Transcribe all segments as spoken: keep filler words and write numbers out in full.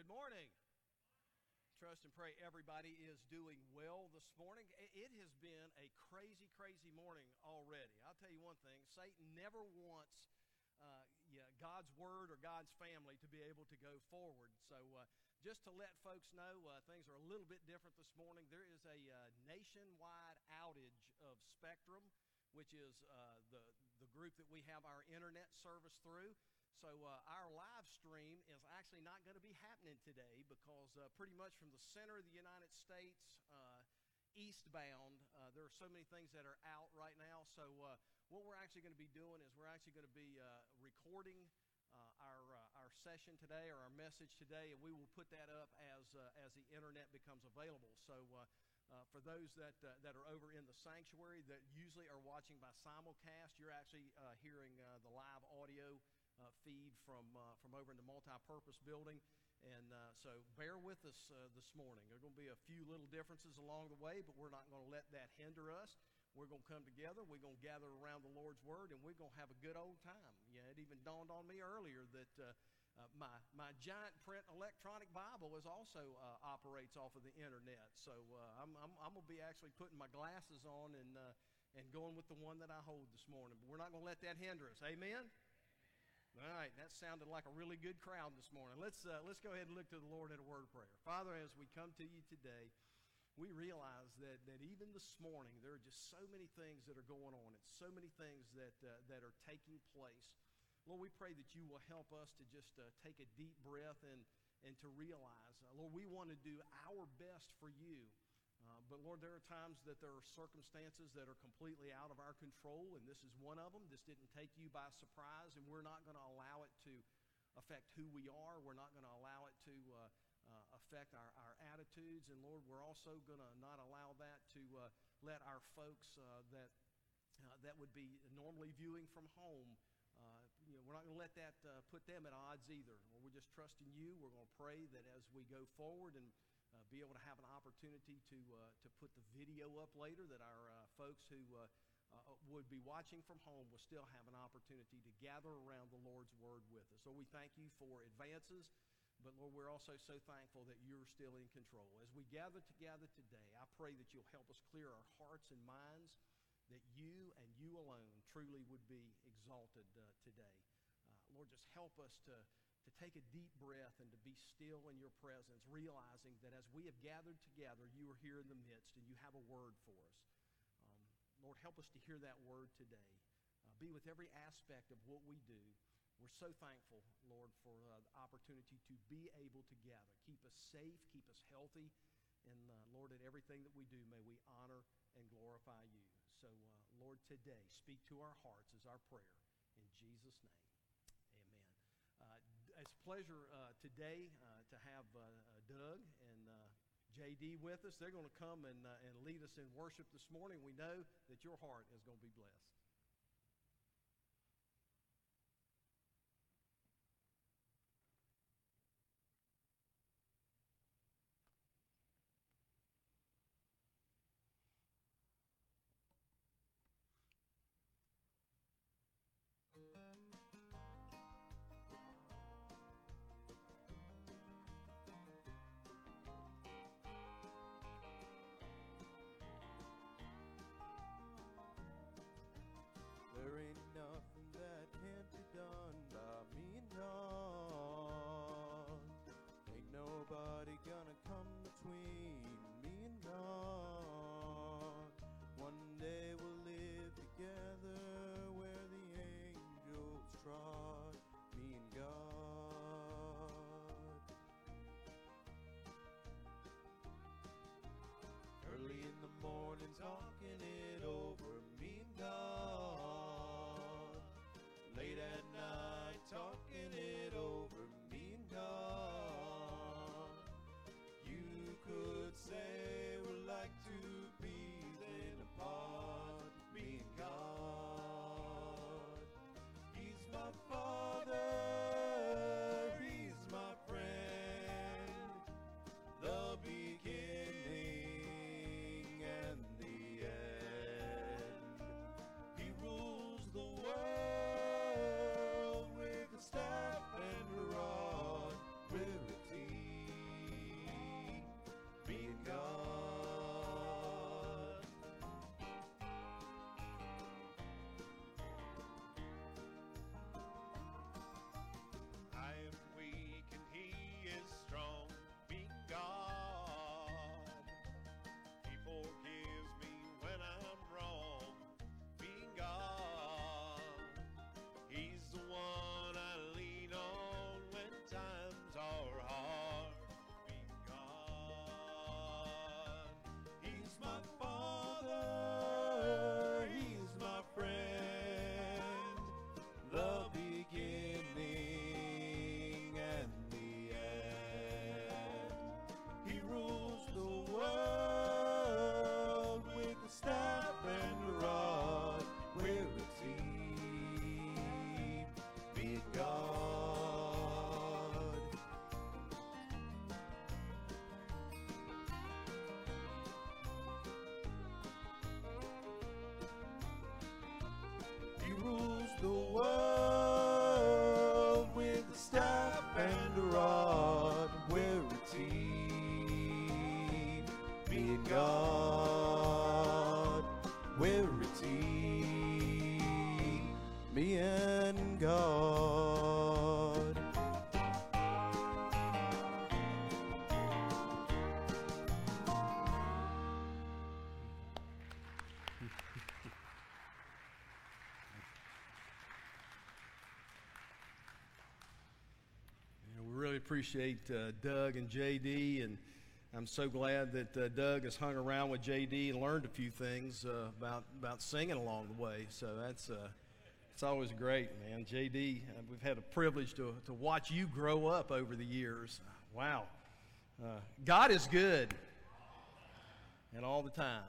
morning. Trust and pray everybody is doing well this morning. It has been a crazy, crazy morning already. I'll tell you one thing, Satan never wants uh, yeah, God's word or God's family to be able to go forward. So uh, just to let folks know, uh, things are a little bit different this morning. There is a uh, nationwide outage of Spectrum, which is uh, the, the group that we have our internet service through. So uh, our live stream is actually not going to be happening today because uh, pretty much from the center of the United States uh, eastbound, uh, there are so many things that are out right now. So uh, what we're actually going to be doing is we're actually going to be uh, recording uh, our uh, our session today or our message today, and we will put that up as uh, as the internet becomes available. So uh, uh, for those that uh, that are over in the sanctuary that usually are watching by simulcast, you're actually uh, hearing uh, the live audio Uh, feed from uh, from over in the multi-purpose building, and uh, so bear with us uh, this morning. There are going to be a few little differences along the way, but we're not going to let that hinder us. We're going to come together, we're going to gather around the Lord's Word, and we're going to have a good old time. Yeah, it even dawned on me earlier that uh, uh, my my giant print electronic Bible is also uh, operates off of the internet. So uh, I'm, I'm I'm going to be actually putting my glasses on and uh, and going with the one that I hold this morning. But we're not going to let that hinder us. Amen. All right, that sounded like a really good crowd this morning. Let's uh, let's go ahead and look to the Lord in a word of prayer. Father, as we come to you today, we realize that that even this morning there are just so many things that are going on. It's so many things that uh, that are taking place. Lord, we pray that you will help us to just uh, take a deep breath and and to realize, uh, Lord, we want to do our best for you. Uh, but Lord, there are times that there are circumstances that are completely out of our control, and this is one of them. This didn't take you by surprise, and we're not going to allow it to affect who we are. We're not going to allow it to uh, uh, affect our, our attitudes. And Lord, we're also going to not allow that to uh, let our folks uh, that uh, that would be normally viewing from home, uh, you know, we're not going to let that uh, put them at odds either. We're just trusting you. We're going to pray that as we go forward and Uh, be able to have an opportunity to uh, to put the video up later, that our uh, folks who uh, uh, would be watching from home will still have an opportunity to gather around the Lord's Word with us. So we thank you for advances, but Lord, we're also so thankful that you're still in control. As we gather together today, I pray that you'll help us clear our hearts and minds, that you and you alone truly would be exalted uh, today. Uh, Lord, just help us to to take a deep breath and to be still in your presence, realizing that as we have gathered together, you are here in the midst and you have a word for us. Um, Lord, help us to hear that word today. Uh, be with every aspect of what we do. We're so thankful, Lord, for uh, the opportunity to be able to gather. Keep us safe, keep us healthy, and uh, Lord, in everything that we do, may we honor and glorify you. So, uh, Lord, today, speak to our hearts is our prayer. In Jesus' name. Uh, it's a pleasure uh, today uh, to have uh, Doug and uh, J D with us. They're going to come and, uh, and lead us in worship this morning. We know that your heart is going to be blessed. There ain't nothing that can't be done by me and God. Ain't nobody gonna come between me and God. One day we'll live together where the angels trod, me and God. Early in the morning talking it over, me and God. Late at night talking it over, me and God. You could say we're like two peas in a pod, me and God. He's my Father, he's my friend, the beginning and the end. He rules the world with a staff and a rod, with a team. appreciate uh, Doug and J D, and I'm so glad that uh, Doug has hung around with J D and learned a few things uh, about about singing along the way. So that's uh, it's always great, man. J D, uh, we've had a privilege to to watch you grow up over the years. Wow, uh, God is good, and all the time.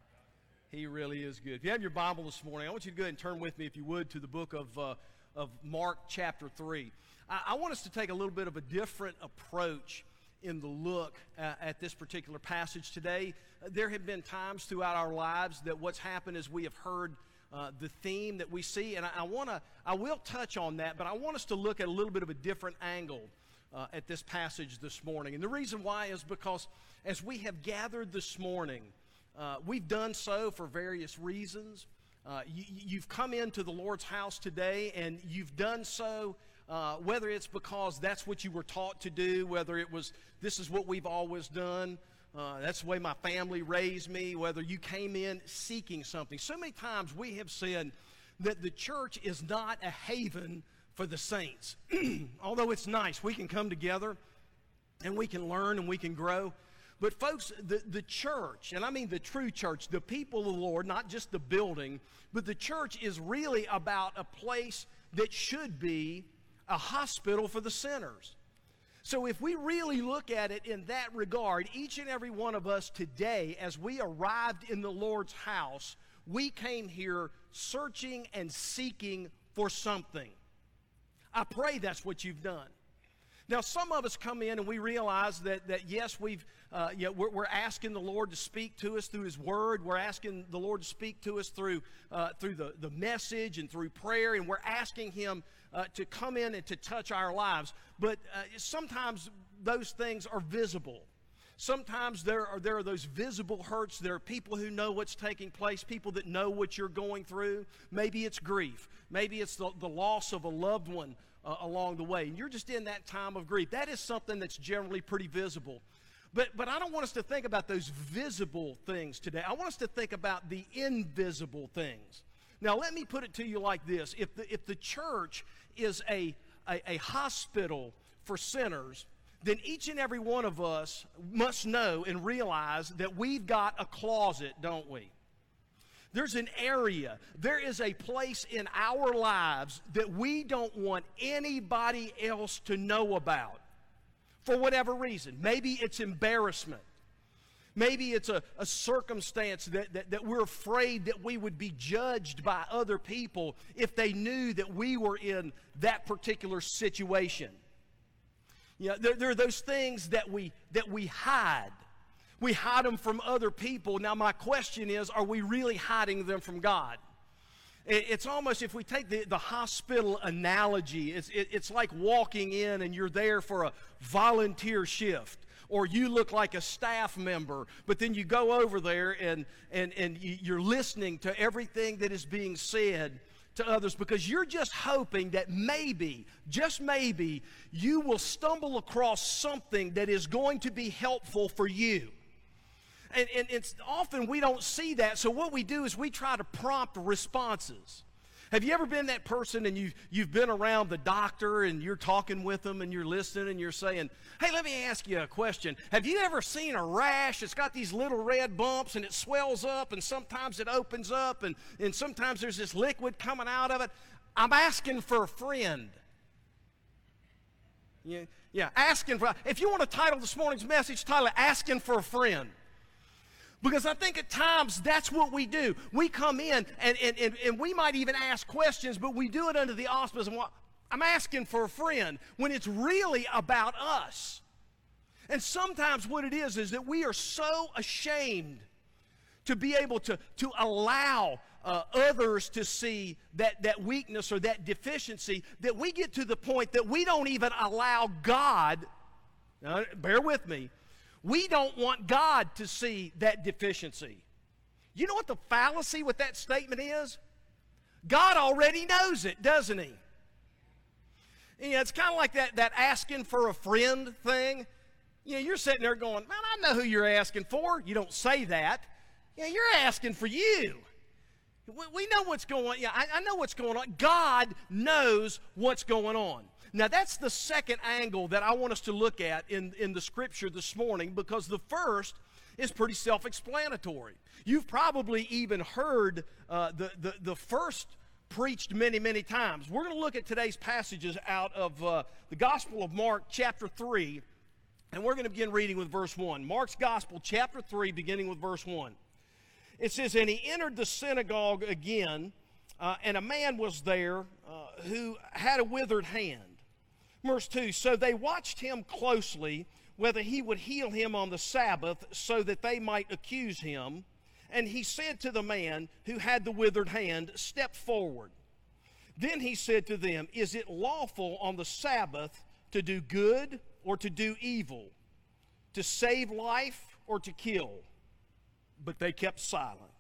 He really is good. If you have your Bible this morning, I want you to go ahead and turn with me, if you would, to the book of uh, of Mark chapter three. I, I want us to take a little bit of a different approach in the look uh, at this particular passage today. Uh, there have been times throughout our lives that what's happened is we have heard uh, the theme that we see, and I, I want to, I will touch on that, but I want us to look at a little bit of a different angle uh, at this passage this morning. And the reason why is because as we have gathered this morning, Uh, we've done so for various reasons. Uh, you, you've come into the Lord's house today, and you've done so uh, whether it's because that's what you were taught to do, whether it was this is what we've always done, uh, that's the way my family raised me, whether you came in seeking something. So many times we have said that the church is not a haven for the saints. Although it's nice, we can come together and we can learn and we can grow. But folks, the, the church, and I mean the true church, the people of the Lord, not just the building, but the church is really about a place that should be a hospital for the sinners. So if we really look at it in that regard, each and every one of us today, as we arrived in the Lord's house, we came here searching and seeking for something. I pray that's what you've done. Now, some of us come in and we realize that, that yes, we've, uh, you know, we're, we're asking the Lord to speak to us through His Word. We're asking the Lord to speak to us through, uh, through the, the message and through prayer, and we're asking Him uh, to come in and to touch our lives. But uh, sometimes those things are visible. Sometimes there are, there are those visible hurts. There are people who know what's taking place, people that know what you're going through. Maybe it's grief. Maybe it's the, the loss of a loved one Uh, along the way, and you're just in that time of grief. That is something that's generally pretty visible. But but I don't want us to think about those visible things today. I want us to think about the invisible things. Now, let me put it to you like this. If the, if the church is a, a, a hospital for sinners, then each and every one of us must know and realize that we've got a closet, don't we? There's an area, there is a place in our lives that we don't want anybody else to know about for whatever reason. Maybe it's embarrassment. Maybe it's a, a circumstance that, that, that we're afraid that we would be judged by other people if they knew that we were in that particular situation. You know, there, there are those things that we, that we hide. We hide them from other people. Now, my question is, are we really hiding them from God? It's almost, if we take the, the hospital analogy, it's, it, it's like walking in and you're there for a volunteer shift. Or you look like a staff member, but then you go over there and, and, and you're listening to everything that is being said to others because you're just hoping that maybe, just maybe, you will stumble across something that is going to be helpful for you. And, and it's often we don't see that, so what we do is we try to prompt responses. Have you ever been that person and you, you've been around the doctor and you're talking with them and you're listening and you're saying, hey, let me ask you a question. Have you ever seen a rash? It's got these little red bumps and it swells up and sometimes it opens up and, and sometimes there's this liquid coming out of it. I'm asking for a friend. Yeah, yeah, asking for, if you want to title this morning's message, title it, Asking for a Friend. Because I think at times that's what we do. We come in and, and, and, and we might even ask questions, but we do it under the auspice of what I'm asking for a friend when it's really about us. And sometimes what it is is that we are so ashamed to be able to, to allow uh, others to see that, that weakness or that deficiency that we get to the point that we don't even allow God, now bear with me, we don't want God to see that deficiency. You know what the fallacy with that statement is? God already knows it, doesn't He? You know, it's kind of like that, that asking for a friend thing. You know, you're sitting there going, man, I know who you're asking for. You don't say that. You know, you're asking for you. We, we know what's going on. Yeah, I, I know what's going on. God knows what's going on. Now, that's the second angle that I want us to look at in, in the Scripture this morning, because the first is pretty self-explanatory. You've probably even heard uh, the, the, the first preached many, many times. We're going to look at today's passages out of uh, the Gospel of Mark, chapter three, and we're going to begin reading with verse one. Mark's Gospel, chapter three, beginning with verse one. It says, "And he entered the synagogue again, uh, and a man was there uh, who had a withered hand." Verse two, "So they watched him closely, whether he would heal him on the Sabbath, so that they might accuse him. And he said to the man who had the withered hand, 'Step forward.' Then he said to them, 'Is it lawful on the Sabbath to do good or to do evil, to save life or to kill?' But they kept silent."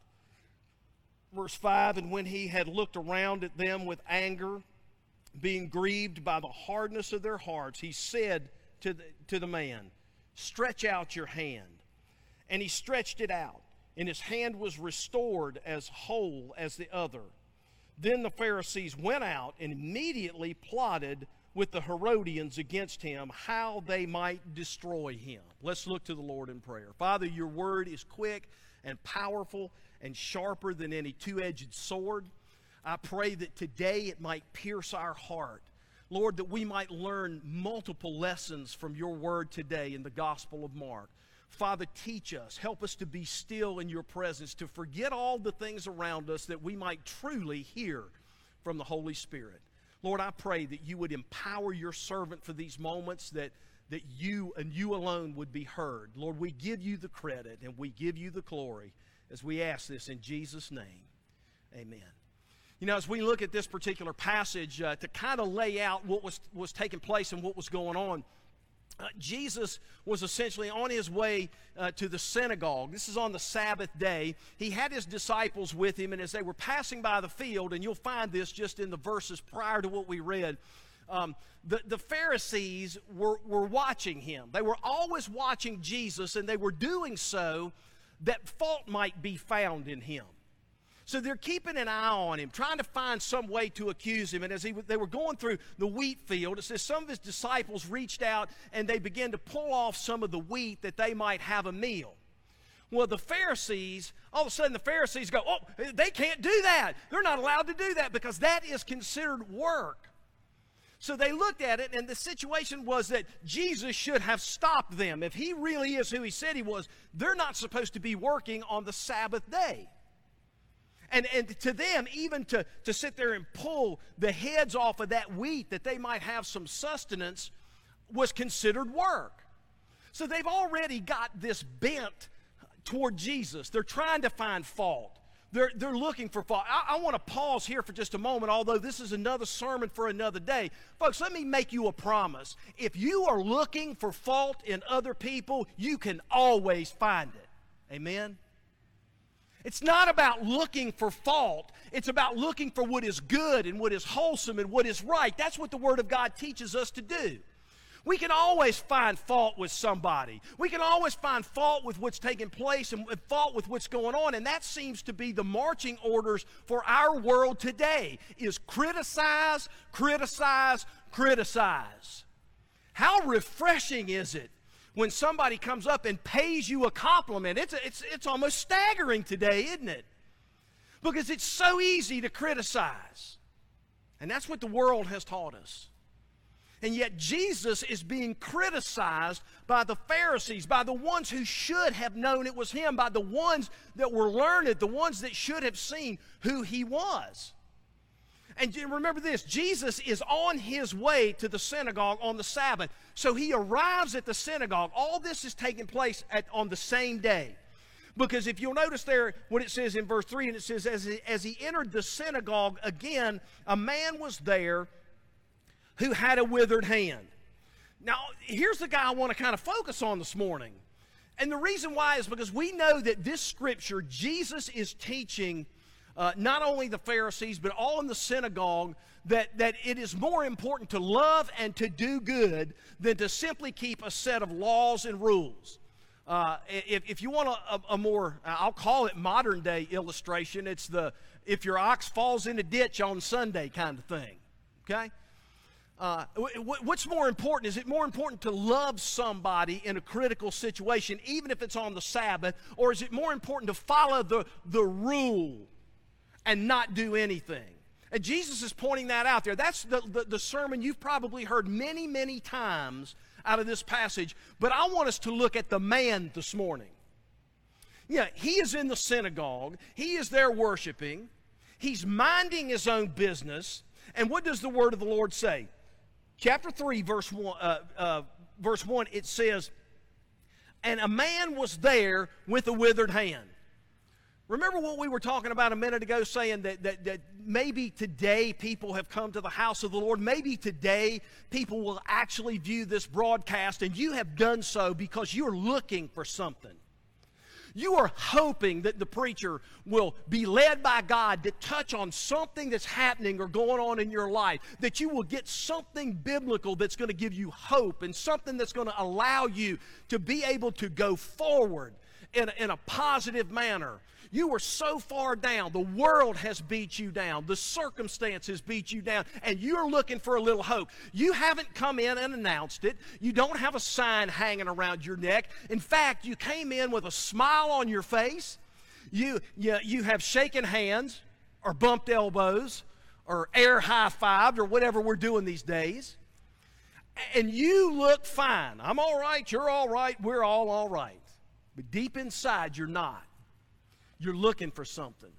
Verse five, "And when he had looked around at them with anger, being grieved by the hardness of their hearts, he said to the, to the man, 'Stretch out your hand.' And he stretched it out, and his hand was restored as whole as the other. Then the Pharisees went out and immediately plotted with the Herodians against him, how they might destroy him." Let's look to the Lord in prayer. Father, your word is quick and powerful and sharper than any two-edged sword. I pray that today it might pierce our heart. Lord, that we might learn multiple lessons from your word today in the Gospel of Mark. Father, teach us. Help us to be still in your presence, to forget all the things around us, that we might truly hear from the Holy Spirit. Lord, I pray that you would empower your servant for these moments, that, that you and you alone would be heard. Lord, we give you the credit and we give you the glory as we ask this in Jesus' name. Amen. You know, as we look at this particular passage, uh, to kind of lay out what was, was taking place and what was going on, uh, Jesus was essentially on his way uh, to the synagogue. This is on the Sabbath day. He had his disciples with him, and as they were passing by the field, and you'll find this just in the verses prior to what we read, um, the, the Pharisees were, were watching him. They were always watching Jesus, and they were doing so that fault might be found in him. So they're keeping an eye on him, trying to find some way to accuse him. And as he, they were going through the wheat field, it says some of his disciples reached out and they began to pull off some of the wheat that they might have a meal. Well, the Pharisees, all of a sudden the Pharisees go, "Oh, they can't do that. They're not allowed to do that because that is considered work." So they looked at it, and the situation was that Jesus should have stopped them. If he really is who he said he was, they're not supposed to be working on the Sabbath day. And, and to them, even to, to sit there and pull the heads off of that wheat that they might have some sustenance was considered work. So they've already got this bent toward Jesus. They're trying to find fault. They're, they're looking for fault. I, I want to pause here for just a moment, although this is another sermon for another day. Folks, let me make you a promise. If you are looking for fault in other people, you can always find it. Amen? It's not about looking for fault. It's about looking for what is good and what is wholesome and what is right. That's what the Word of God teaches us to do. We can always find fault with somebody. We can always find fault with what's taking place and fault with what's going on. And that seems to be the marching orders for our world today, is criticize, criticize, criticize. How refreshing is it when somebody comes up and pays you a compliment? It's, it's, it's almost staggering today, isn't it? Because it's so easy to criticize. And that's what the world has taught us. And yet Jesus is being criticized by the Pharisees, by the ones who should have known it was him, by the ones that were learned, the ones that should have seen who he was. And remember this, Jesus is on his way to the synagogue on the Sabbath. So he arrives at the synagogue. All this is taking place at, on the same day. Because if you'll notice there what it says in verse three, and it says, as he, as he entered the synagogue again, a man was there who had a withered hand. Now, here's the guy I want to kind of focus on this morning. And the reason why is because we know that this scripture, Jesus is teaching Uh, not only the Pharisees, but all in the synagogue, that, that it is more important to love and to do good than to simply keep a set of laws and rules. Uh, if, if you want a, a, a more, I'll call it modern day illustration, it's the if your ox falls in a ditch on Sunday kind of thing, okay? Uh, what's more important? Is it more important to love somebody in a critical situation, even if it's on the Sabbath, or is it more important to follow the, the rule and not do anything? And Jesus is pointing that out there. That's the, the, the sermon you've probably heard many, many times out of this passage. But I want us to look at the man this morning. Yeah, he is in the synagogue. He is there worshiping. He's minding his own business. And what does the word of the Lord say? Chapter three, verse one, uh, uh, verse one, it says, "And a man was there with a withered hand." Remember what we were talking about a minute ago, saying that, that, that maybe today people have come to the house of the Lord. Maybe today people will actually view this broadcast, and you have done so because you're looking for something. You are hoping that the preacher will be led by God to touch on something that's happening or going on in your life, that you will get something biblical that's going to give you hope and something that's going to allow you to be able to go forward in a, in a positive manner. You were so far down. The world has beat you down. The circumstances beat you down. And you're looking for a little hope. You haven't come in and announced it. You don't have a sign hanging around your neck. In fact, you came in with a smile on your face. You, you, you have shaken hands or bumped elbows or air high-fived or whatever we're doing these days. And you look fine. I'm all right. You're all right. We're all all right. But deep inside, you're not. You're looking for something.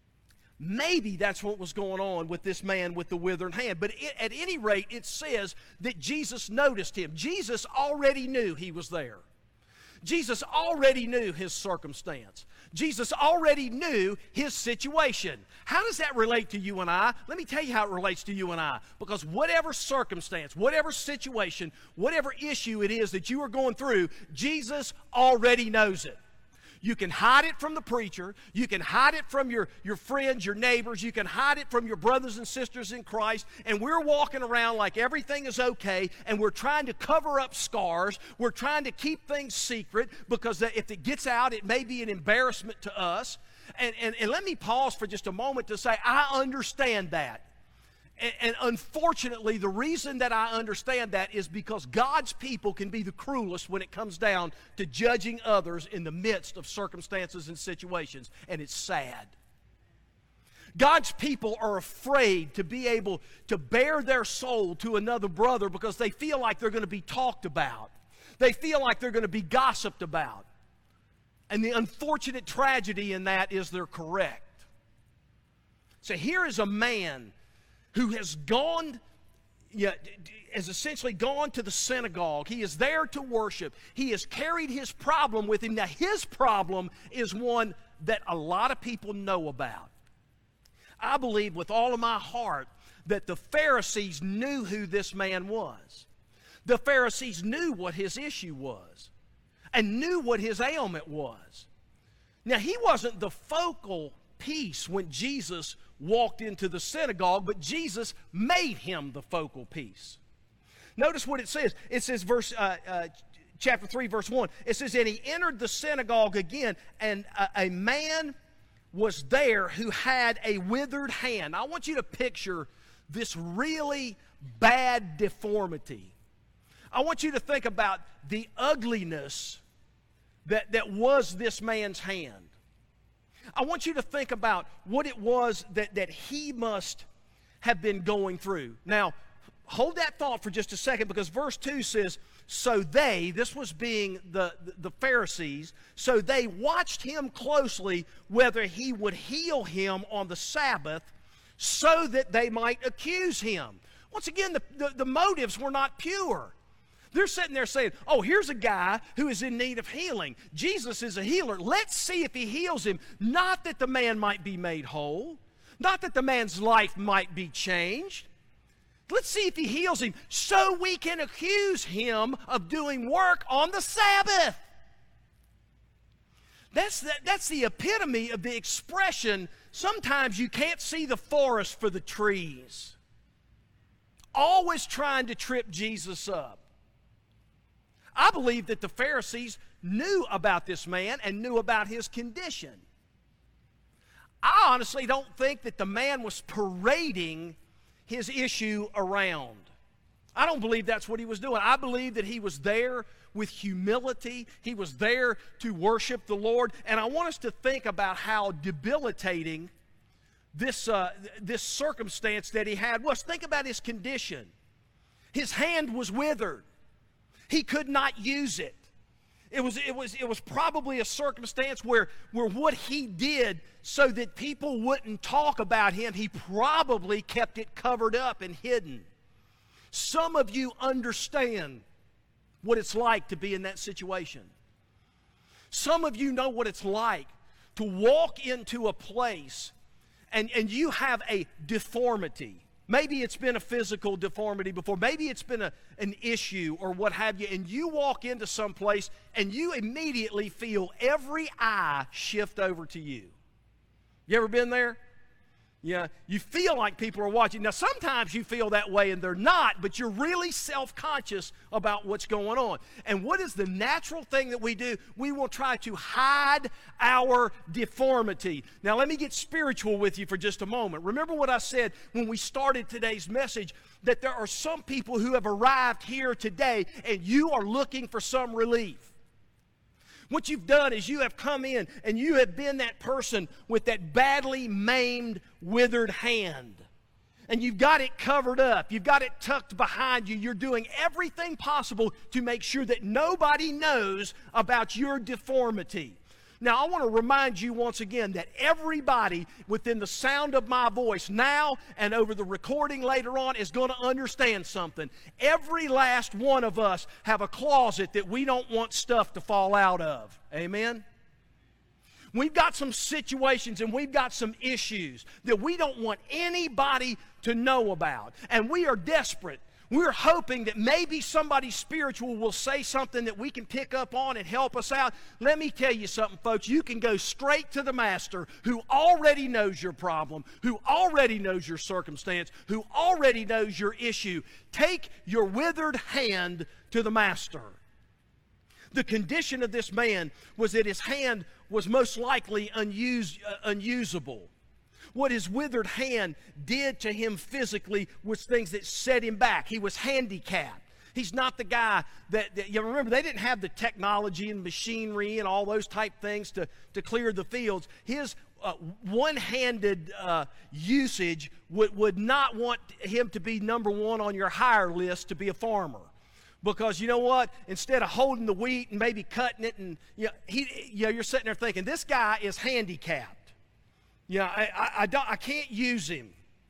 Maybe that's what was going on with this man with the withered hand. But it, at any rate, it says that Jesus noticed him. Jesus already knew he was there. Jesus already knew his circumstance. Jesus already knew his situation. How does that relate to you and I? Let me tell you how it relates to you and I. Because whatever circumstance, whatever situation, whatever issue it is that you are going through, Jesus already knows it. You can hide it from the preacher. You can hide it from your, your friends, your neighbors. You can hide it from your brothers and sisters in Christ. And we're walking around like everything is okay, and we're trying to cover up scars. We're trying to keep things secret because if it gets out, it may be an embarrassment to us. And, and, and let me pause for just a moment to say, I understand that. And, and unfortunately, the reason that I understand that is because God's people can be the cruelest when it comes down to judging others in the midst of circumstances and situations, and it's sad. God's people are afraid to be able to bare their soul to another brother because they feel like they're going to be talked about. They feel like they're going to be gossiped about. And the unfortunate tragedy in that is they're correct. So here is a man who has gone, yeah, has essentially gone to the synagogue. He is there to worship. He has carried his problem with him. Now, his problem is one that a lot of people know about. I believe with all of my heart that the Pharisees knew who this man was. The Pharisees knew what his issue was and knew what his ailment was. Now, he wasn't the focal piece when Jesus walked into the synagogue, but Jesus made him the focal piece. Notice what it says. It says, verse uh, uh, chapter three, verse one. It says, "And he entered the synagogue again, and a, a man was there who had a withered hand." I want you to picture this really bad deformity. I want you to think about the ugliness that, that was this man's hand. I want you to think about what it was that, that he must have been going through. Now, hold that thought for just a second, because verse two says, "So they," this was being the, the Pharisees, "so they watched him closely whether he would heal him on the Sabbath so that they might accuse him." Once again, the, the, the motives were not pure. They're sitting there saying, oh, here's a guy who is in need of healing. Jesus is a healer. Let's see if he heals him. Not that the man might be made whole. Not that the man's life might be changed. Let's see if he heals him so we can accuse him of doing work on the Sabbath. That's the, that's the epitome of the expression, sometimes you can't see the forest for the trees. Always trying to trip Jesus up. I believe that the Pharisees knew about this man and knew about his condition. I honestly don't think that the man was parading his issue around. I don't believe that's what he was doing. I believe that he was there with humility. He was there to worship the Lord. And I want us to think about how debilitating this, uh, this circumstance that he had was. Think about his condition. His hand was withered. He could not use it. It was, it was, it was probably a circumstance where, where what he did so that people wouldn't talk about him, he probably kept it covered up and hidden. Some of you understand what it's like to be in that situation. Some of you know what it's like to walk into a place and, and you have a deformity. Maybe it's been a physical deformity before. Maybe it's been a, an issue or what have you. And you walk into some place and you immediately feel every eye shift over to you. You ever been there? Yeah, you feel like people are watching. Now, sometimes you feel that way and they're not, but you're really self-conscious about what's going on. And what is the natural thing that we do? We will try to hide our deformity. Now, let me get spiritual with you for just a moment. Remember what I said when we started today's message, that there are some people who have arrived here today and you are looking for some relief. What you've done is you have come in and you have been that person with that badly maimed, withered hand. And you've got it covered up. You've got it tucked behind you. You're doing everything possible to make sure that nobody knows about your deformity. Now, I want to remind you once again that everybody within the sound of my voice now and over the recording later on is going to understand something. Every last one of us have a closet that we don't want stuff to fall out of. Amen? We've got some situations and we've got some issues that we don't want anybody to know about. And we are desperate. We're hoping that maybe somebody spiritual will say something that we can pick up on and help us out. Let me tell you something, folks. You can go straight to the Master who already knows your problem, who already knows your circumstance, who already knows your issue. Take your withered hand to the Master. The condition of this man was that his hand was most likely unused, uh, unusable. What his withered hand did to him physically was things that set him back. He was handicapped. He's not the guy that, that you remember, they didn't have the technology and machinery and all those type things to, to clear the fields. His uh, one-handed uh, usage would, would not want him to be number one on your hire list to be a farmer. Because you know what? Instead of holding the wheat and maybe cutting it, and you know, he, you know, you're sitting there thinking, this guy is handicapped. Yeah, I, I, I, don't, I can't use him.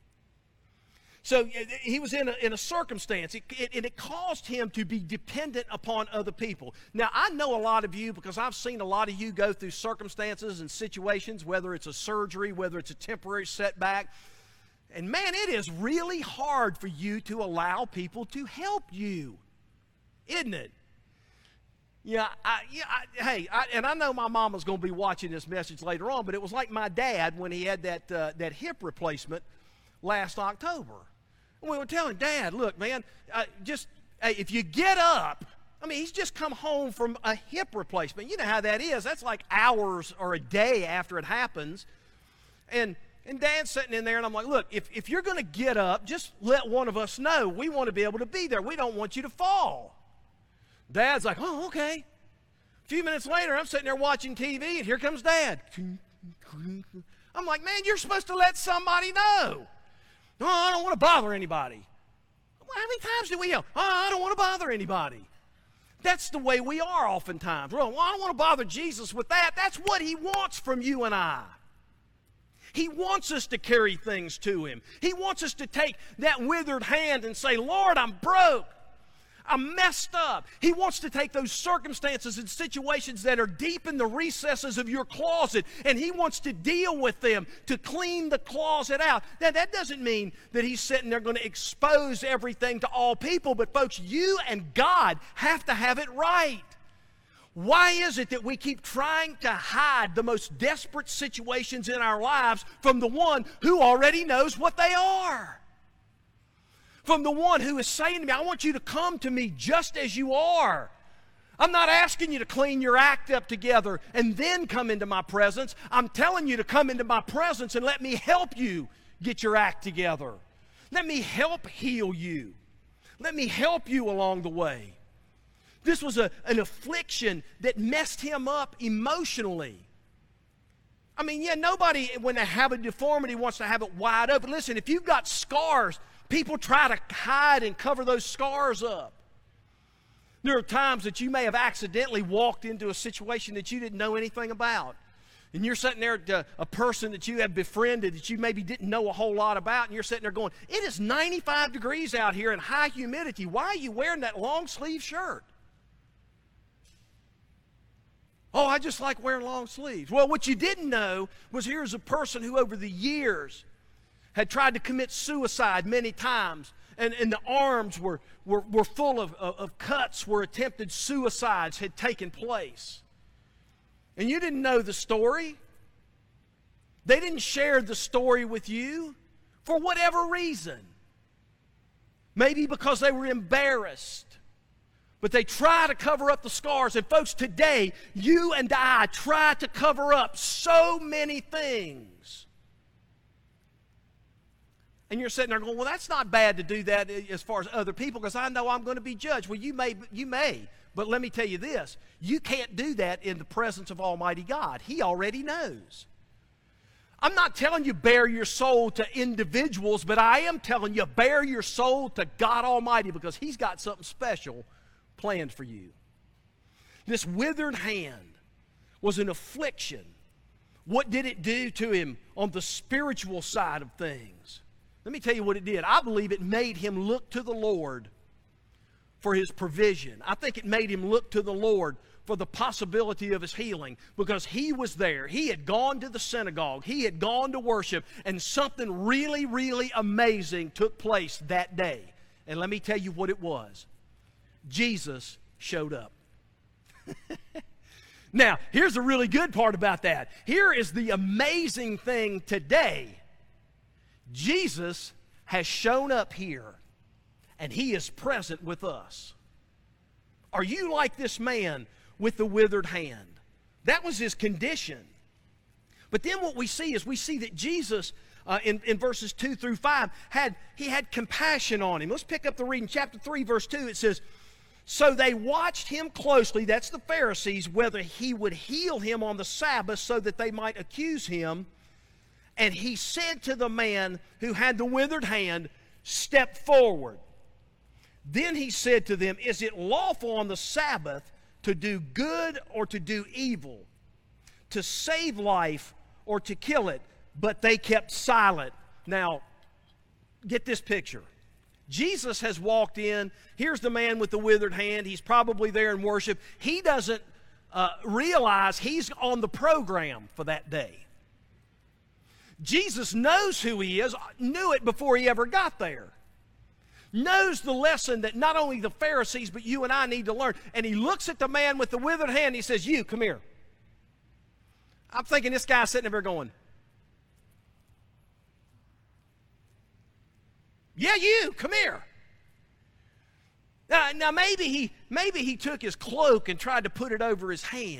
So he was in a, in a circumstance, it, it, and it caused him to be dependent upon other people. Now, I know a lot of you because I've seen a lot of you go through circumstances and situations, whether it's a surgery, whether it's a temporary setback. And man, it is really hard for you to allow people to help you, isn't it? Yeah, I, yeah I, hey, I, and I know my mama's going to be watching this message later on, but it was like my dad when he had that, uh, that hip replacement last October. And we were telling Dad, look, man, uh, just hey, if you get up, I mean, he's just come home from a hip replacement. You know how that is. That's like hours or a day after it happens. And and Dad's sitting in there, and I'm like, look, if, if you're going to get up, just let one of us know. We want to be able to be there. We don't want you to fall. Dad's like, oh, okay. A few minutes later, I'm sitting there watching T V, and here comes Dad. I'm like, man, you're supposed to let somebody know. No, I don't want to bother anybody. Well, how many times do we yell, oh, I don't want to bother anybody? That's the way we are oftentimes. Well, I don't want to bother Jesus with that. That's what he wants from you and I. He wants us to carry things to him. He wants us to take that withered hand and say, Lord, I'm broke. I'm messed up. He wants to take those circumstances and situations that are deep in the recesses of your closet, and he wants to deal with them, to clean the closet out. Now, that doesn't mean that he's sitting there going to expose everything to all people, but folks, you and God have to have it right. Why is it that we keep trying to hide the most desperate situations in our lives from the one who already knows what they are? From the one who is saying to me, I want you to come to me just as you are. I'm not asking you to clean your act up together and then come into my presence. I'm telling you to come into my presence and let me help you get your act together. Let me help heal you. Let me help you along the way. This was a, an affliction that messed him up emotionally. I mean, yeah, nobody, when they have a deformity, wants to have it wide open. Listen, if you've got scars, people try to hide and cover those scars up. There are times that you may have accidentally walked into a situation that you didn't know anything about. And you're sitting there at a, a person that you have befriended that you maybe didn't know a whole lot about, and you're sitting there going, it is ninety-five degrees out here in high humidity. Why are you wearing that long sleeve shirt? Oh, I just like wearing long sleeves. Well, what you didn't know was here's a person who over the years had tried to commit suicide many times, and, and the arms were, were, were full of, of, of cuts where attempted suicides had taken place. And you didn't know the story. They didn't share the story with you for whatever reason. Maybe because they were embarrassed. But they try to cover up the scars. And folks, today, you and I try to cover up so many things. And you're sitting there going, well, that's not bad to do that as far as other people because I know I'm going to be judged. Well, you may, you may. But let me tell you this. You can't do that in the presence of Almighty God. He already knows. I'm not telling you bare your soul to individuals, but I am telling you bare your soul to God Almighty because He's got something special planned for you. This withered hand was an affliction. What did it do to him on the spiritual side of things? Let me tell you what it did. I believe it made him look to the Lord for His provision. I think it made him look to the Lord for the possibility of his healing because he was there. He had gone to the synagogue. He had gone to worship, and something really, really amazing took place that day. And let me tell you what it was. Jesus showed up. Now, here's the really good part about that. Here is the amazing thing today. Jesus has shown up here, and He is present with us. Are you like this man with the withered hand? That was his condition. But then what we see is we see that Jesus, uh, in, in verses two through five, had, He had compassion on him. Let's pick up the reading. Chapter three, verse two, it says, so they watched Him closely, that's the Pharisees, whether He would heal him on the Sabbath so that they might accuse Him. And He said to the man who had the withered hand, step forward. Then He said to them, is it lawful on the Sabbath to do good or to do evil, to save life or to kill it? But they kept silent. Now, get this picture. Jesus has walked in. Here's the man with the withered hand. He's probably there in worship. He doesn't uh, realize he's on the program for that day. Jesus knows who He is, knew it before He ever got there. Knows the lesson that not only the Pharisees, but you and I need to learn. And He looks at the man with the withered hand and He says, you, come here. I'm thinking this guy's sitting there going, yeah, you, come here. Now, now maybe he maybe he took his cloak and tried to put it over his hand.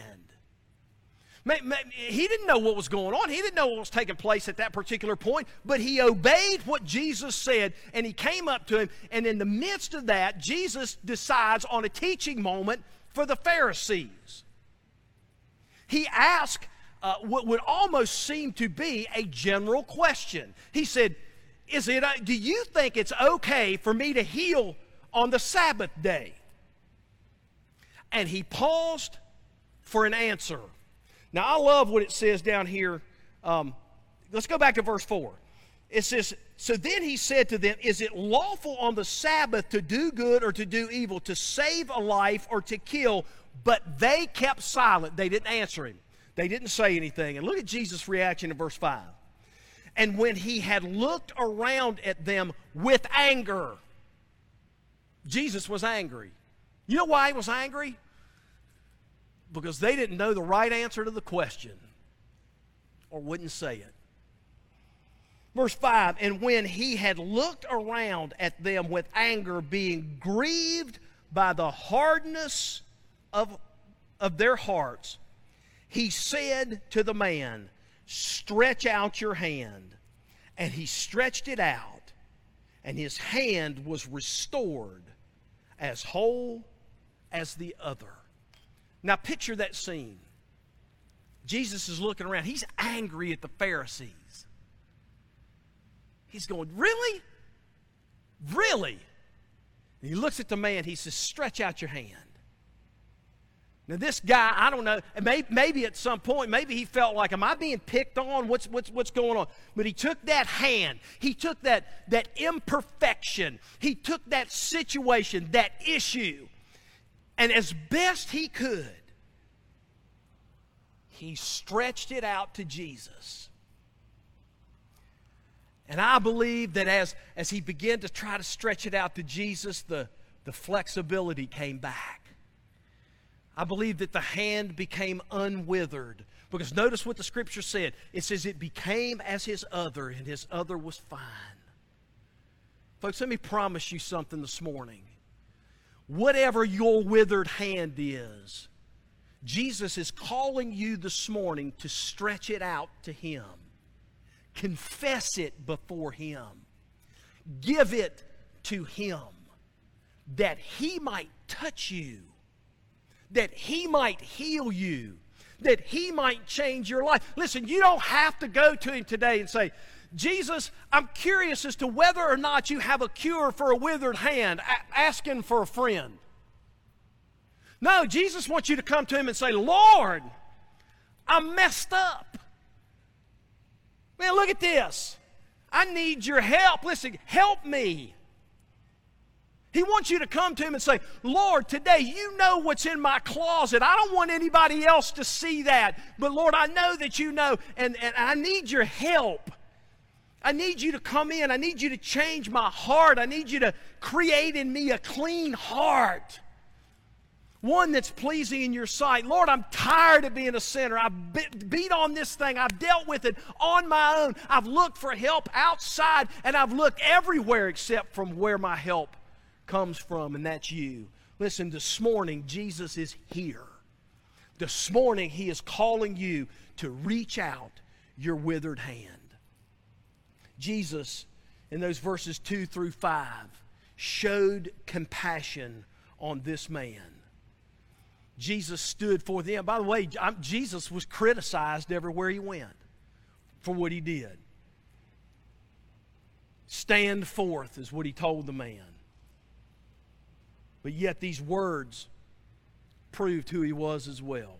He didn't know what was going on. He didn't know what was taking place at that particular point, but he obeyed what Jesus said, and he came up to him, and in the midst of that, Jesus decides on a teaching moment for the Pharisees. He asked uh, what would almost seem to be a general question. He said, Is it? Uh, do you think it's okay for me to heal on the Sabbath day? And He paused for an answer. Now, I love what it says down here. Um, let's go back to verse four. It says, so then He said to them, is it lawful on the Sabbath to do good or to do evil, to save a life or to kill? But they kept silent. They didn't answer Him. They didn't say anything. And look at Jesus' reaction in verse five. And when He had looked around at them with anger, Jesus was angry. You know why He was angry? Because they didn't know the right answer to the question or wouldn't say it. Verse five, and when He had looked around at them with anger, being grieved by the hardness of, of their hearts, He said to the man, stretch out your hand. And he stretched it out, and his hand was restored as whole as the other. Now picture that scene. Jesus is looking around. He's angry at the Pharisees. He's going, really? Really? And he looks at the man. He says, stretch out your hand. Now this guy, I don't know, maybe, maybe at some point, maybe he felt like, am I being picked on? What's, what's, what's going on? But he took that hand. He took that, that imperfection. He took that situation, that issue, and as best he could, he stretched it out to Jesus. And I believe that as, as he began to try to stretch it out to Jesus, the, the flexibility came back. I believe that the hand became unwithered. Because notice what the Scripture said. It says it became as his other, and his other was fine. Folks, let me promise you something this morning. Whatever your withered hand is, Jesus is calling you this morning to stretch it out to him. Confess it before him. Give it to him, that he might touch you, that he might heal you, that he might change your life. Listen, you don't have to go to him today and say, Jesus, I'm curious as to whether or not you have a cure for a withered hand, a- asking for a friend. No, Jesus wants you to come to him and say, Lord, I'm messed up. Man, look at this. I need your help. Listen, help me. He wants you to come to him and say, Lord, today you know what's in my closet. I don't want anybody else to see that. But Lord, I know that you know, and, and I need your help. I need you to come in. I need you to change my heart. I need you to create in me a clean heart. One that's pleasing in your sight. Lord, I'm tired of being a sinner. I've bit, beat on this thing. I've dealt with it on my own. I've looked for help outside, and I've looked everywhere except from where my help comes from, and that's you. Listen, this morning, Jesus is here. This morning, he is calling you to reach out your withered hand. Jesus, in those verses two through five, showed compassion on this man. Jesus stood for them. By the way, I'm, Jesus was criticized everywhere he went for what he did. Stand forth is what he told the man. But yet these words proved who he was as well.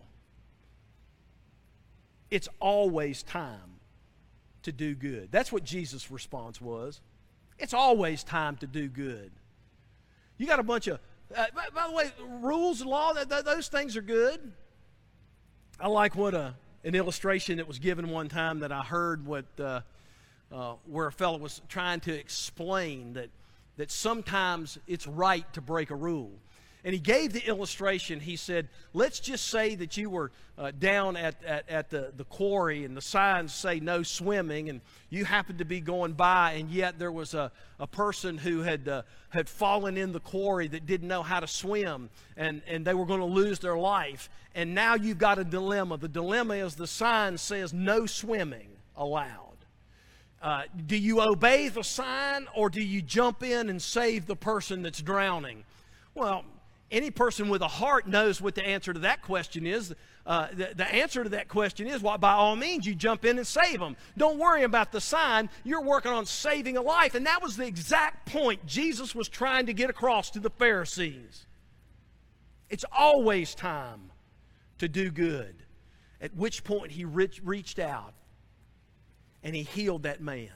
It's always time to do good. That's what Jesus' response was. It's always time to do good. You got a bunch of, uh, by, by the way, rules and law, th- th- those things are good. I like what a, an illustration that was given one time that I heard what, uh, uh, where a fellow was trying to explain that that sometimes it's right to break a rule. And he gave the illustration. He said, let's just say that you were uh, down at, at, at the, the quarry and the signs say no swimming, and you happened to be going by, and yet there was a, a person who had uh, had fallen in the quarry that didn't know how to swim, and, and they were going to lose their life. And now you've got a dilemma. The dilemma is the sign says no swimming allowed. Uh, do you obey the sign, or do you jump in and save the person that's drowning? Well, any person with a heart knows what the answer to that question is. Uh, the, the answer to that question is, well, by all means, you jump in and save them. Don't worry about the sign. You're working on saving a life. And that was the exact point Jesus was trying to get across to the Pharisees. It's always time to do good. At which point he reach, reached out and he healed that man.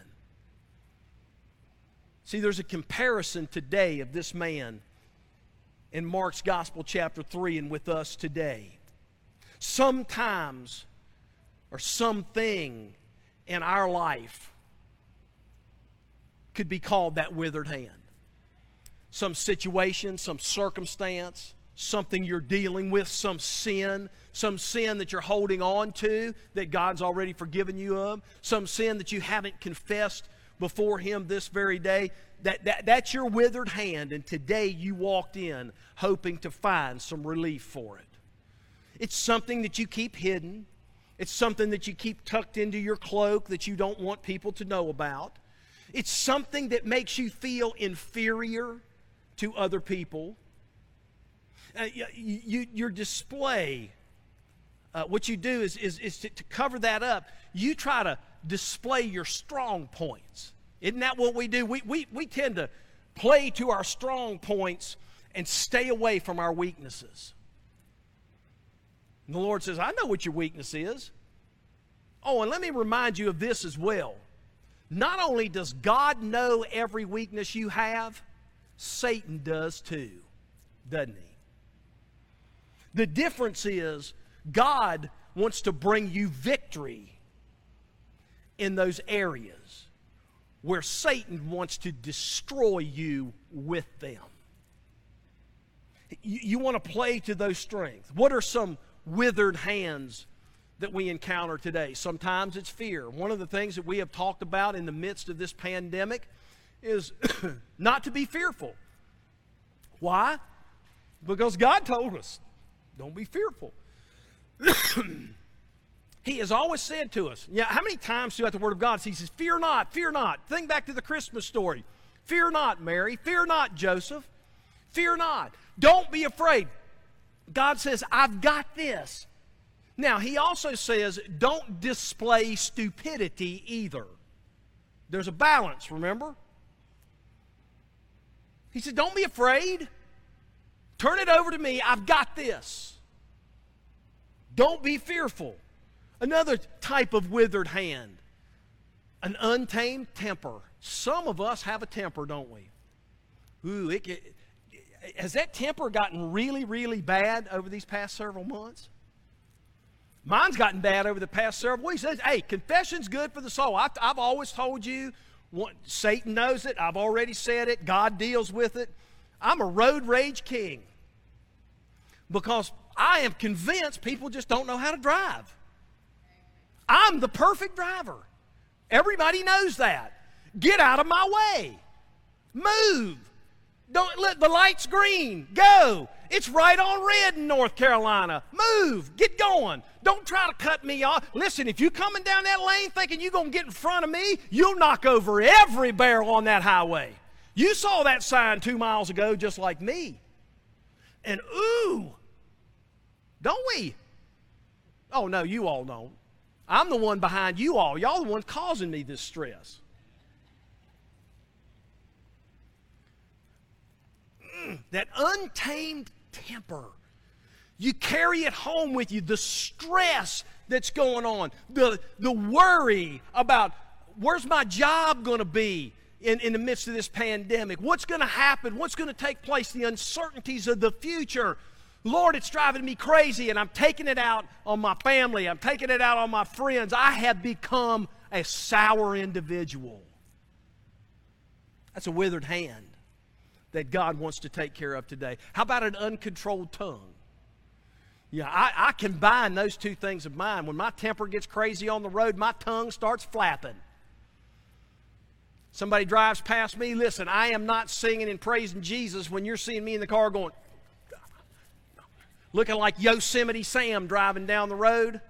See, there's a comparison today of this man in Mark's Gospel chapter three and with us today. Sometimes, or something in our life could be called that withered hand. Some situation, some circumstance, something you're dealing with, some sin, some sin that you're holding on to that God's already forgiven you of, some sin that you haven't confessed before Him this very day. That, that, that's your withered hand, and today you walked in hoping to find some relief for it. It's something that you keep hidden. It's something that you keep tucked into your cloak that you don't want people to know about. It's something that makes you feel inferior to other people. Uh, you, you, your display, uh, what you do is, is, is to, to cover that up. You try to display your strong points. Isn't that what we do? We, we, we tend to play to our strong points and stay away from our weaknesses. And the Lord says, I know what your weakness is. Oh, and let me remind you of this as well. Not only does God know every weakness you have, Satan does too, doesn't he? The difference is God wants to bring you victory in those areas where Satan wants to destroy you with them. You, you want to play to those strengths. What are some withered hands that we encounter today? Sometimes it's fear. One of the things that we have talked about in the midst of this pandemic is not to be fearful. Why? Because God told us, don't be fearful. He has always said to us, yeah, how many times throughout the Word of God he says, fear not, fear not. Think back to the Christmas story. Fear not, Mary. Fear not, Joseph. Fear not. Don't be afraid. God says, I've got this. Now, he also says, don't display stupidity either. There's a balance, remember? He said, don't be afraid. Turn it over to me. I've got this. Don't be fearful. Another type of withered hand, an untamed temper. Some of us have a temper, don't we? Ooh, it, it, has that temper gotten really, really bad over these past several months? Mine's gotten bad over the past several weeks. Hey, confession's good for the soul. I've, I've always told you, what, Satan knows it. I've already said it. God deals with it. I'm a road rage king because I am convinced people just don't know how to drive. I'm the perfect driver. Everybody knows that. Get out of my way. Move. Don't let the light's green. Go. It's right on red in North Carolina. Move. Get going. Don't try to cut me off. Listen, if you're coming down that lane thinking you're going to get in front of me, you'll knock over every barrel on that highway. You saw that sign two miles ago just like me. And ooh, don't we? Oh, no, you all don't. I'm the one behind you all. Y'all the ones causing me this stress. Mm, that untamed temper. You carry it home with you, the stress that's going on, the, the worry about where's my job going to be in, in the midst of this pandemic, what's going to happen, what's going to take place, the uncertainties of the future. Lord, it's driving me crazy, and I'm taking it out on my family. I'm taking it out on my friends. I have become a sour individual. That's a withered hand that God wants to take care of today. How about an uncontrolled tongue? Yeah, I, I combine those two things of mine. When my temper gets crazy on the road, my tongue starts flapping. Somebody drives past me, listen, I am not singing and praising Jesus when you're seeing me in the car going, looking like Yosemite Sam driving down the road.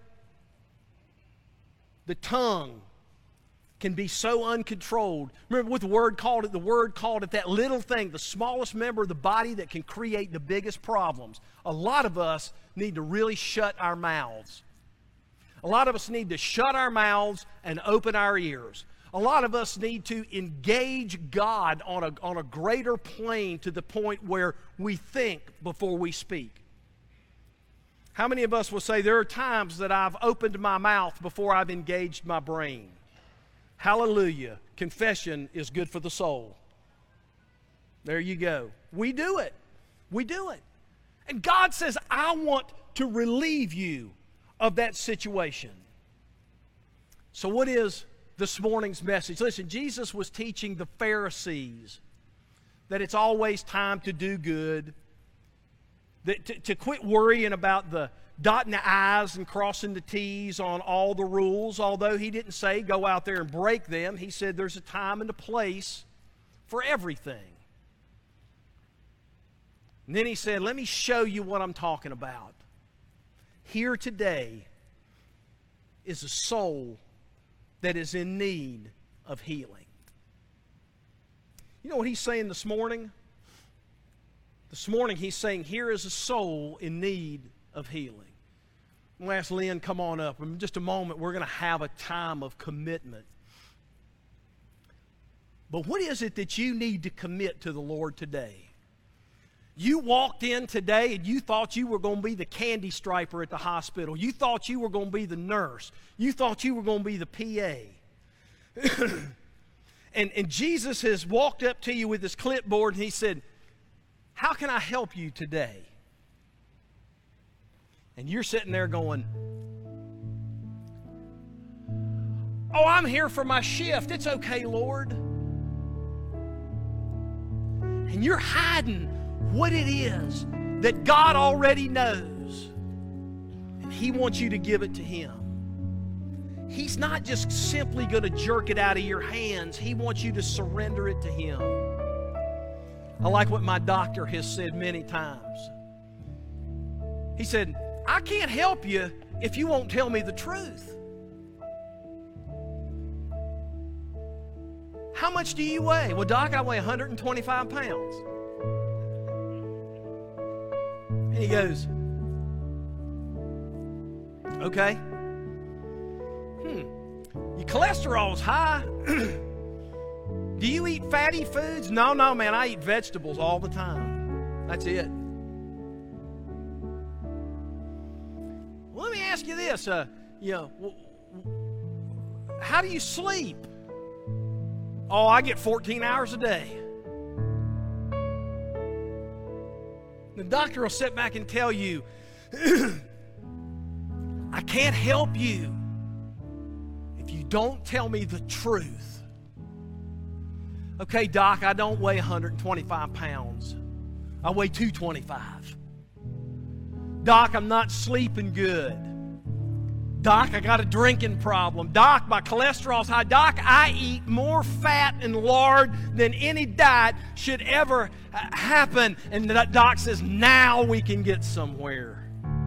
The tongue can be so uncontrolled. Remember what the Word called it? The Word called it that little thing, the smallest member of the body that can create the biggest problems. A lot of us need to really shut our mouths. A lot of us need to shut our mouths and open our ears. A lot of us need to engage God on a, on a greater plane to the point where we think before we speak. How many of us will say, there are times that I've opened my mouth before I've engaged my brain? Hallelujah. Confession is good for the soul. There you go. We do it. We do it. And God says, I want to relieve you of that situation. So what is this morning's message? Listen, Jesus was teaching the Pharisees that it's always time to do good, that to, to quit worrying about the dotting the I's and crossing the T's on all the rules. Although he didn't say go out there and break them, he said there's a time and a place for everything. And then he said, let me show you what I'm talking about. Here today is a soul that is in need of healing. You know what he's saying this morning? This morning he's saying, here is a soul in need of healing. I'm going to ask Lynn, come on up. In just a moment, we're going to have a time of commitment. But what is it that you need to commit to the Lord today? You walked in today and you thought you were going to be the candy striper at the hospital. You thought you were going to be the nurse. You thought you were going to be the P A. and, and Jesus has walked up to you with his clipboard and he said, how can I help you today? And you're sitting there going, oh, I'm here for my shift. It's okay, Lord. And you're hiding what it is that God already knows. And he wants you to give it to him. He's not just simply going to jerk it out of your hands. He wants you to surrender it to him. I like what my doctor has said many times. He said, I can't help you if you won't tell me the truth. How much do you weigh? Well, Doc, I weigh one hundred twenty-five pounds. And he goes, okay. Hmm. Your cholesterol's high. Do you eat fatty foods? No, no, man, I eat vegetables all the time. That's it. Well, let me ask you this. Uh, you know, how do you sleep? Oh, I get fourteen hours a day. The doctor will sit back and tell you, I can't help you if you don't tell me the truth. Okay, Doc, I don't weigh one hundred twenty-five pounds. I weigh two twenty-five. Doc, I'm not sleeping good. Doc, I got a drinking problem. Doc, my cholesterol's high. Doc, I eat more fat and lard than any diet should ever happen. And the doc says, now we can get somewhere.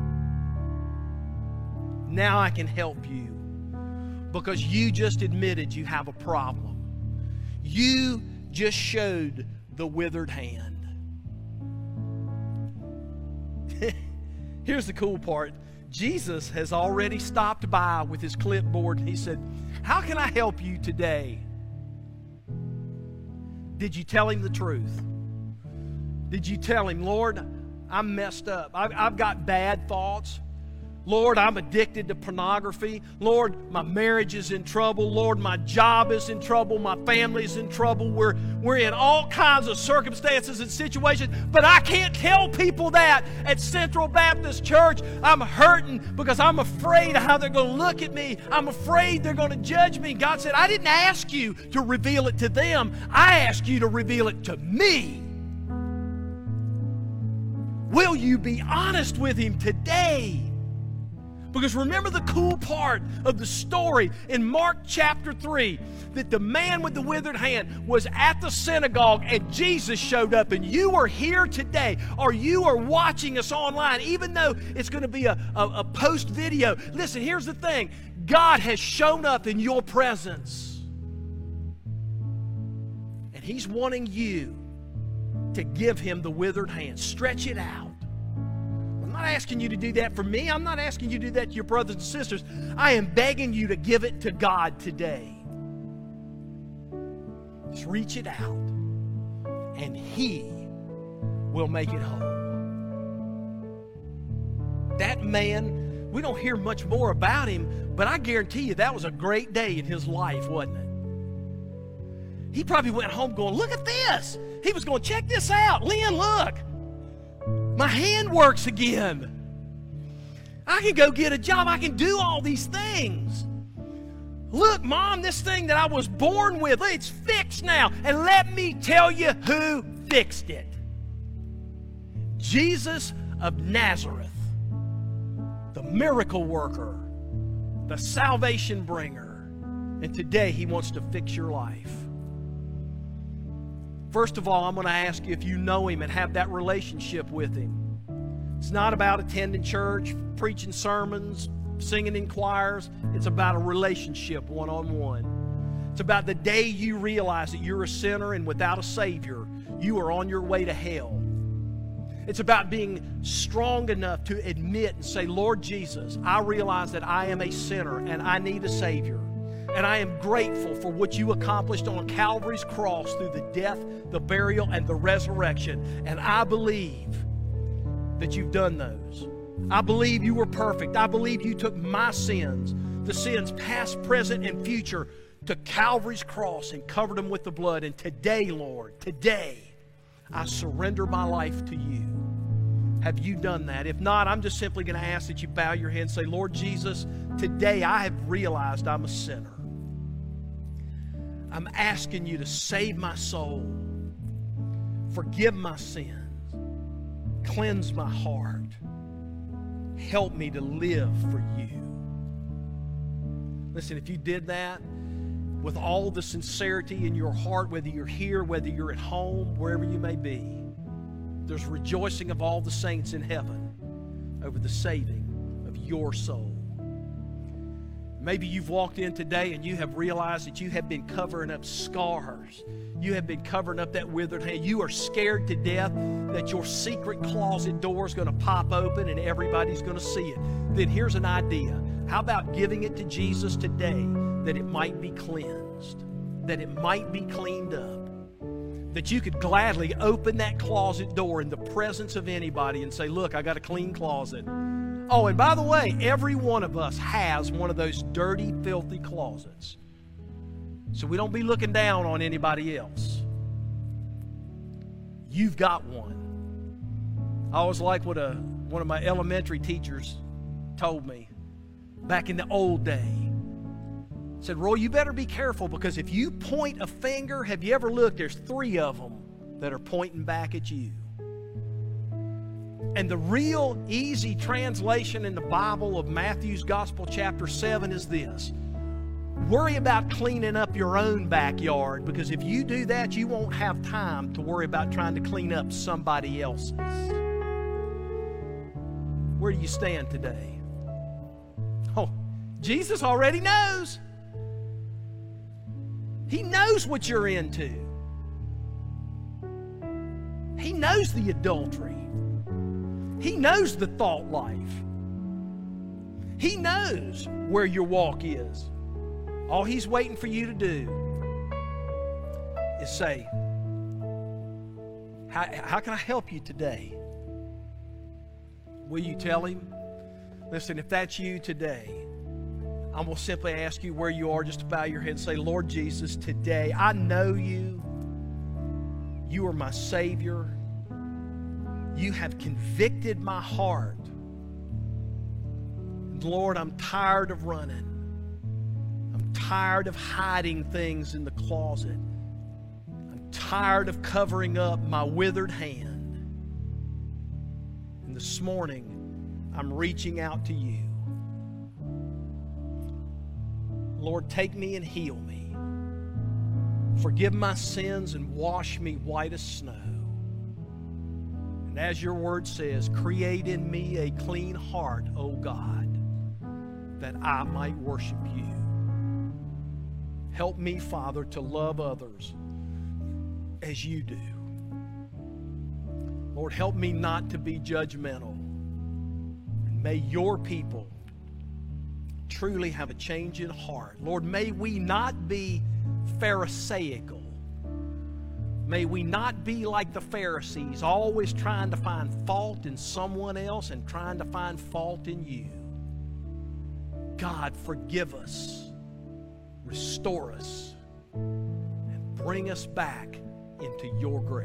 Now I can help you because you just admitted you have a problem. You just showed the withered hand. Here's the cool part. Jesus has already stopped by with his clipboard and he said, how can I help you today? Did you tell him the truth? Did you tell him, Lord, I'm messed up. I've, I've got bad thoughts. Lord, I'm addicted to pornography. Lord, my marriage is in trouble. Lord, my job is in trouble. My family's in trouble. We're, we're in all kinds of circumstances and situations, but I can't tell people that at Central Baptist Church. I'm hurting because I'm afraid of how they're going to look at me. I'm afraid they're going to judge me. God said, I didn't ask you to reveal it to them. I asked you to reveal it to me. Will you be honest with him today? Because remember the cool part of the story in Mark chapter three, that the man with the withered hand was at the synagogue and Jesus showed up, and you are here today, or you are watching us online, even though it's going to be a, a, a post video. Listen, here's the thing. God has shown up in your presence. And he's wanting you to give him the withered hand. Stretch it out. I'm not asking you to do that for me. I'm not asking you to do that to your brothers and sisters. I am begging you to give it to God today. Just reach it out, and he will make it whole. That man, we don't hear much more about him, but I guarantee you that was a great day in his life, wasn't it? He probably went home going, look at this. He was going, check this out. Lynn, look. My hand works again. I can go get a job. I can do all these things. Look, Mom, this thing that I was born with, it's fixed now. And let me tell you who fixed it. Jesus of Nazareth, the miracle worker, the salvation bringer. And today he wants to fix your life. First of all, I'm going to ask you if you know him and have that relationship with him. It's not about attending church, preaching sermons, singing in choirs. It's about a relationship one-on-one. It's about the day you realize that you're a sinner and without a Savior, you are on your way to hell. It's about being strong enough to admit and say, Lord Jesus, I realize that I am a sinner and I need a Savior. And I am grateful for what you accomplished on Calvary's cross through the death, the burial, and the resurrection. And I believe that you've done those. I believe you were perfect. I believe you took my sins, the sins past, present, and future, to Calvary's cross and covered them with the blood. And today, Lord, today, I surrender my life to you. Have you done that? If not, I'm just simply going to ask that you bow your head and say, Lord Jesus, today I have realized I'm a sinner. I'm asking you to save my soul, forgive my sins, cleanse my heart, help me to live for you. Listen, if you did that with all the sincerity in your heart, whether you're here, whether you're at home, wherever you may be, there's rejoicing of all the saints in heaven over the saving of your soul. Maybe you've walked in today and you have realized that you have been covering up scars. You have been covering up that withered hand. You are scared to death that your secret closet door is going to pop open and everybody's going to see it. Then here's an idea. How about giving it to Jesus today that it might be cleansed, that it might be cleaned up, that you could gladly open that closet door in the presence of anybody and say, look, I got a clean closet. Oh, and by the way, every one of us has one of those dirty, filthy closets. So we don't be looking down on anybody else. You've got one. I always like what a, one of my elementary teachers told me back in the old day. Said, Roy, you better be careful, because if you point a finger, have you ever looked? There's three of them that are pointing back at you. And the real easy translation in the Bible of Matthew's Gospel chapter seven is this. Worry about cleaning up your own backyard, because if you do that, you won't have time to worry about trying to clean up somebody else's. Where do you stand today? Oh, Jesus already knows. He knows what you're into. He knows the adultery. He knows the thought life. He knows where your walk is. All he's waiting for you to do is say, how, how can I help you today? Will you tell him? Listen, if that's you today, I'm going to simply ask you where you are just to bow your head and say, Lord Jesus, today I know you. You are my Savior. You have convicted my heart. Lord, I'm tired of running. I'm tired of hiding things in the closet. I'm tired of covering up my withered hand. And this morning, I'm reaching out to you. Lord, take me and heal me. Forgive my sins and wash me white as snow. And as your word says, create in me a clean heart, O God, that I might worship you. Help me, Father, to love others as you do. Lord, help me not to be judgmental. And may your people truly have a change in heart. Lord, may we not be Pharisaical. May we not be like the Pharisees, always trying to find fault in someone else and trying to find fault in you. God, forgive us, restore us, and bring us back into your grace.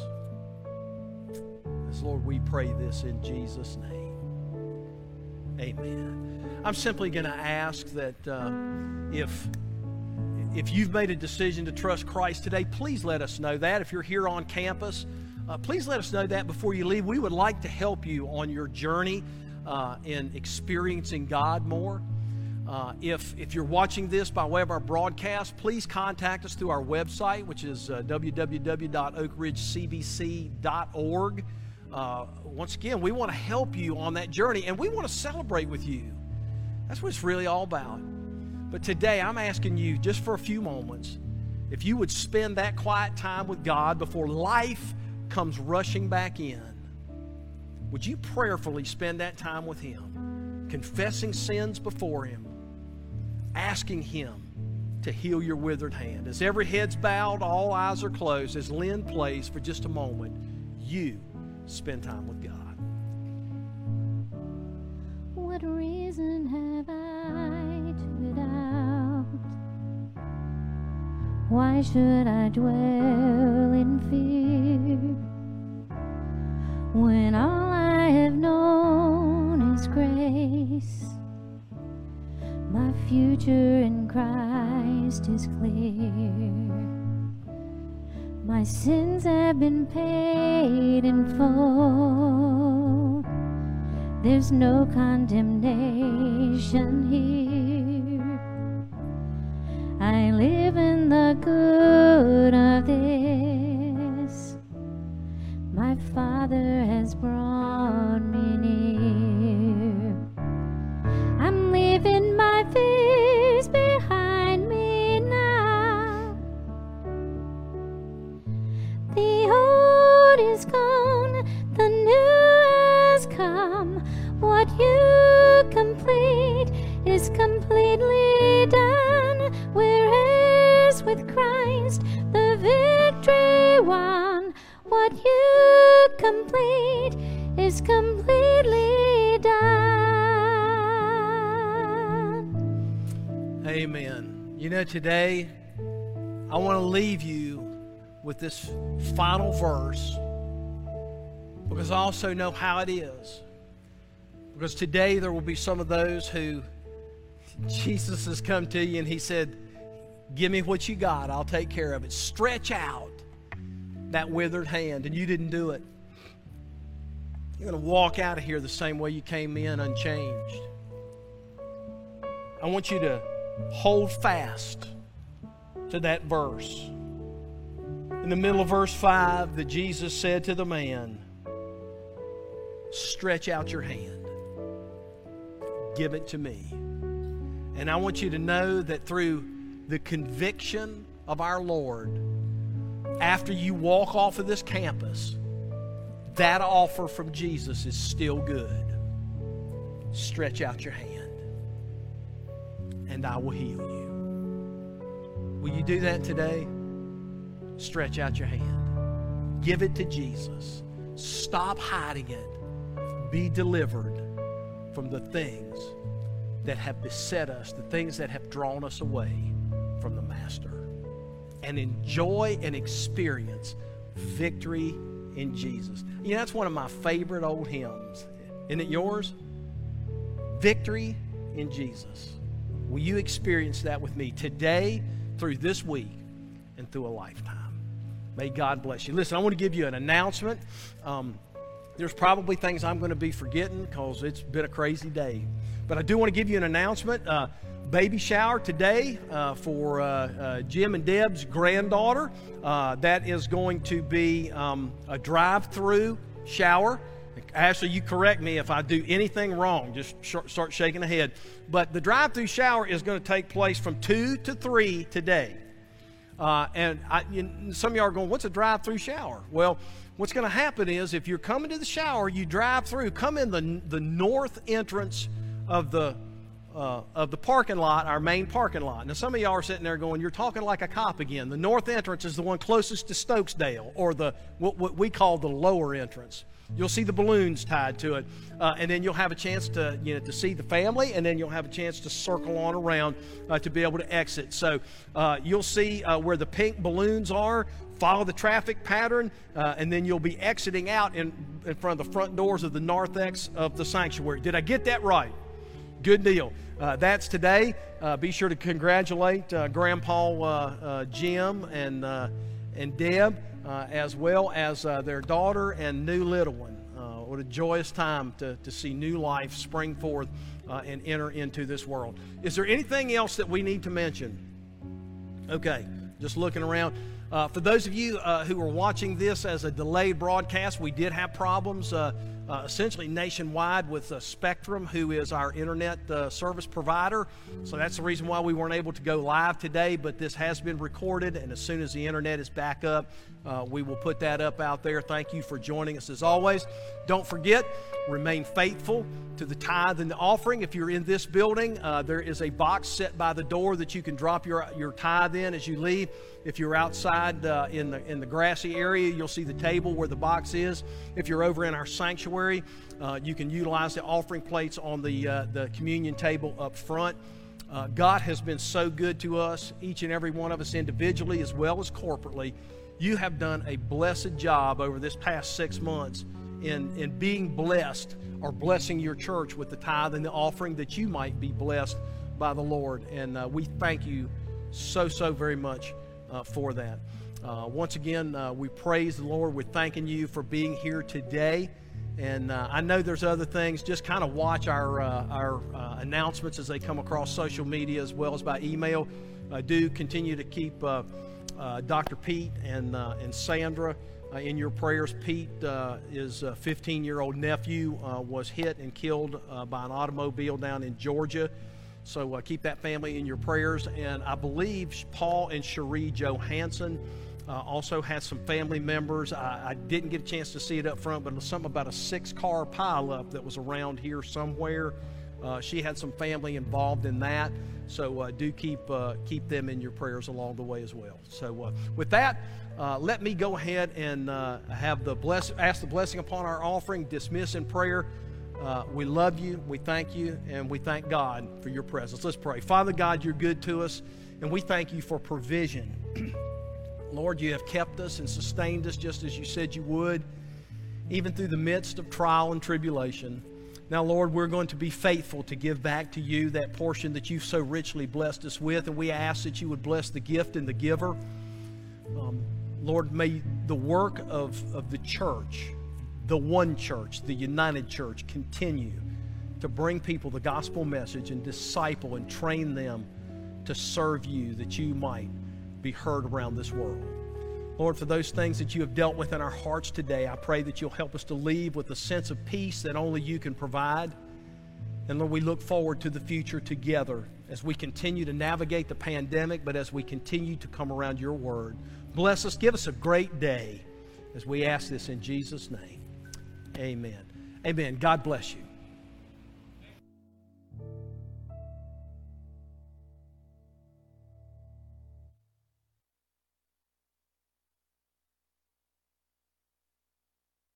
As Lord, we pray this in Jesus' name. Amen. I'm simply going to ask that uh, if If you've made a decision to trust Christ today, please let us know that. If you're here on campus, uh, please let us know that before you leave. We would like to help you on your journey uh, in experiencing God more. Uh, if, if you're watching this by way of our broadcast, please contact us through our website, which is uh, w w w dot oak ridge c b c dot org. Uh, once again, we want to help you on that journey, and we want to celebrate with you. That's what it's really all about. But today I'm asking you, just for a few moments, if you would spend that quiet time with God before life comes rushing back in. Would you prayerfully spend that time with Him, confessing sins before Him, asking Him to heal your withered hand? As every head's bowed, all eyes are closed, as Lynn plays for just a moment, you spend time with God. What reason have I to doubt? Why should I dwell in fear when all I have known is grace? My future in Christ is clear. My sins have been paid in full. There's no condemnation here. I live in the good of this. My Father has brought me near. I'm leaving my fears behind me now. The old is gone, the new has come. What you complete is completely done. We're heirs with Christ, the victory won. What you complete is completely done. Amen. You know, today I want to leave you with this final verse, because I also know how it is. Because today there will be some of those who Jesus has come to you and He said, give me what you got, I'll take care of it. Stretch out that withered hand, and you didn't do it. You're going to walk out of here the same way you came in, unchanged. I want you to hold fast to that verse. In the middle of verse five, that Jesus said to the man, stretch out your hand. Give it to me. And I want you to know that through the conviction of our Lord, after you walk off of this campus, that offer from Jesus is still good. Stretch out your hand, and I will heal you. Will you do that today? Stretch out your hand. Give it to Jesus. Stop hiding it. Be delivered from the things that have beset us, the things that have drawn us away from the Master. And enjoy and experience victory in Jesus. You know, that's one of my favorite old hymns. Isn't it yours? Victory in Jesus. Will you experience that with me today, through this week, and through a lifetime? May God bless you. Listen, I want to give you an announcement. Um, there's probably things I'm going to be forgetting because it's been a crazy day. But I do want to give you an announcement. Uh, baby shower today uh, for uh, uh, Jim and Deb's granddaughter. Uh, that is going to be um, a drive-through shower. Ashley, you correct me if I do anything wrong. Just sh- start shaking the head. But the drive-through shower is going to take place from two to three today. Uh, and I, you, some of y'all are going, what's a drive-through shower? Well, what's going to happen is if you're coming to the shower, you drive through, come in the, the north entrance of the uh, of the parking lot, our main parking lot. Now, some of y'all are sitting there going, you're talking like a cop again. The north entrance is the one closest to Stokesdale, or the what, what we call the lower entrance. You'll see the balloons tied to it, uh, and then you'll have a chance to, you know, to see the family, and then you'll have a chance to circle on around uh, to be able to exit. So uh, you'll see uh, where the pink balloons are. Follow the traffic pattern, uh, and then you'll be exiting out in, in front of the front doors of the narthex of the sanctuary. Did I get that right? Good deal. Uh, that's today. Uh, be sure to congratulate uh, Grandpa uh, uh, Jim and uh, and Deb, uh, as well as uh, their daughter and new little one. Uh, what a joyous time to, to see new life spring forth uh, and enter into this world. Is there anything else that we need to mention? Okay, just looking around. Uh, for those of you uh, who are watching this as a delayed broadcast, we did have problems uh, uh, essentially nationwide with uh, Spectrum, who is our internet uh, service provider. So that's the reason why we weren't able to go live today, but this has been recorded, and as soon as the internet is back up, uh, we will put that up out there. Thank you for joining us as always. Don't forget, remain faithful to the tithe and the offering. If you're in this building, uh, there is a box set by the door that you can drop your, your tithe in as you leave. If you're outside uh, in the in the grassy area, you'll see the table where the box is. If you're over in our sanctuary, uh, you can utilize the offering plates on the uh, the communion table up front. Uh, God has been so good to us, each and every one of us individually as well as corporately. You have done a blessed job over this past six months in, in being blessed or blessing your church with the tithe and the offering, that you might be blessed by the Lord. And uh, we thank you so, so very much uh, for that. Uh, once again, uh, we praise the Lord. We're thanking you for being here today. And uh, I know there's other things. Just kind of watch our, uh, our uh, announcements as they come across social media as well as by email. Uh, do continue to keep uh, uh, Doctor Pete and, uh, and Sandra Uh, in your prayers. Pete, uh, his uh, fifteen-year-old nephew, uh, was hit and killed uh, by an automobile down in Georgia. So uh, keep that family in your prayers. And I believe Paul and Cherie Johansson uh, also had some family members. I, I didn't get a chance to see it up front, but it was something about a six-car pileup that was around here somewhere. Uh, she had some family involved in that. So uh, do keep uh, keep them in your prayers along the way as well. So uh, with that, Uh, let me go ahead and uh, have the bless, ask the blessing upon our offering, dismiss in prayer. Uh, we love you, we thank you, and we thank God for your presence. Let's pray. Father God, you're good to us, and we thank you for provision. Lord, you have kept us and sustained us just as you said you would, even through the midst of trial and tribulation. Now, Lord, we're going to be faithful to give back to you that portion that you've so richly blessed us with, and we ask that you would bless the gift and the giver. Um, Lord, may the work of, of the church, the one church, the united church, continue to bring people the gospel message and disciple and train them to serve you, that you might be heard around this world. Lord, for those things that you have dealt with in our hearts today, I pray that you'll help us to leave with a sense of peace that only you can provide. And Lord, we look forward to the future together as we continue to navigate the pandemic, but as we continue to come around your word. Bless us. Give us a great day as we ask this in Jesus' name. Amen. Amen. God bless you.